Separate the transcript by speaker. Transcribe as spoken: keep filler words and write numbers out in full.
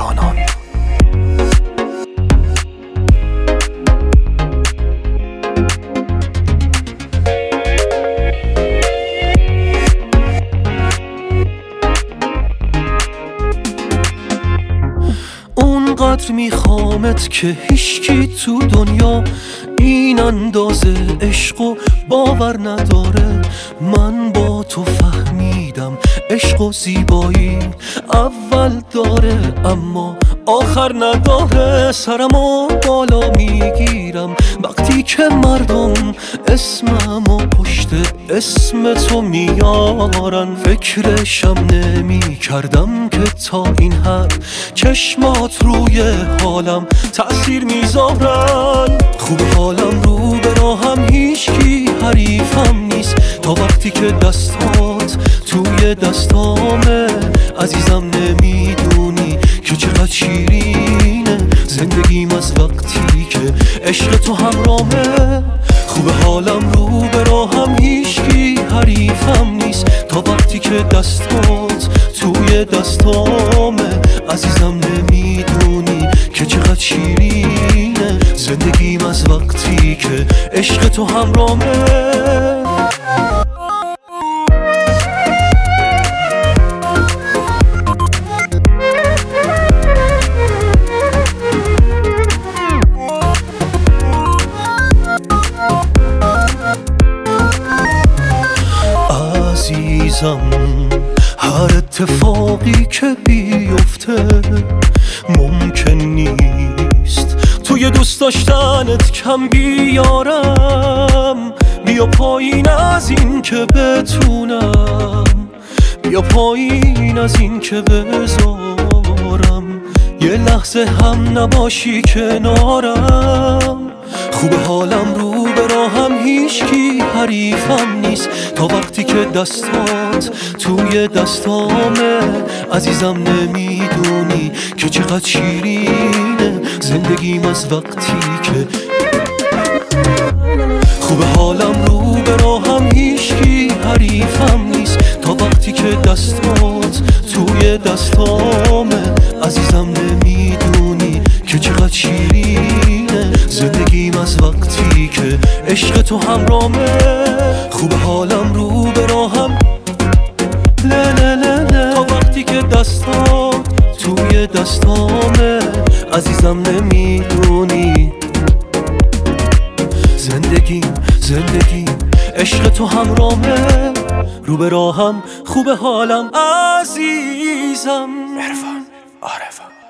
Speaker 1: جانان. اونقدر میخوامت که هیچکی تو دنیا این اندازه عشق و باور نداره. من با تو فهمیدم عشق و زیبایی اول داره اما آخر نداره. سرمو بالا میگیرم وقتی که مردم اسممو پشت اسم تو میارن. فکرشم نمی کردم که تا این حد چشمات روی حالم تأثیر میذارن. خوب حالم رو به راهم هیچکی حریفم نیست تا وقتی که دستات توی دستامه. عزیزم نمیدونی که چقدر شیرینه زندگیم از وقتی که عشق تو همرامه. خوب حالم رو به راهم هیچکی حریفم نیست تا وقتی که دستات توی دستامه. عزیزم نمیدونی که چقدر شیرینه زندگیم از وقتی که عشق تو همرامه. عزیزم هر اتفاقی که بیفته ممکن نیست توی دوست داشتنت کم بیارم. بیا پایین از این که بتونم، بیا پایین از این که بذارم یه لحظه هم نباشی کنارم. خوب حالم رو به راهم هیچکی حریفم نیست تا وقتی که دستات توی دستامه. عزیزم نمیدونی که چقدر شیرینه زندگیم از وقتی که خوب حالم رو به راهم هیچکی حریفم نیست تا وقتی که دستات توی دستامه. عزیزم نمیدونی که چقدر شیرینه زندگیم از وقتی که عشق تو همرامه. خوب حالم رو به راهم لا لا لا لا تا وقتی که دستات توی دستامه. عزیزم نمیدونی زندگیم زندگیم عشق تو همرامه. رو به راهم خوب حالم عزیزم.
Speaker 2: عرفان عارفان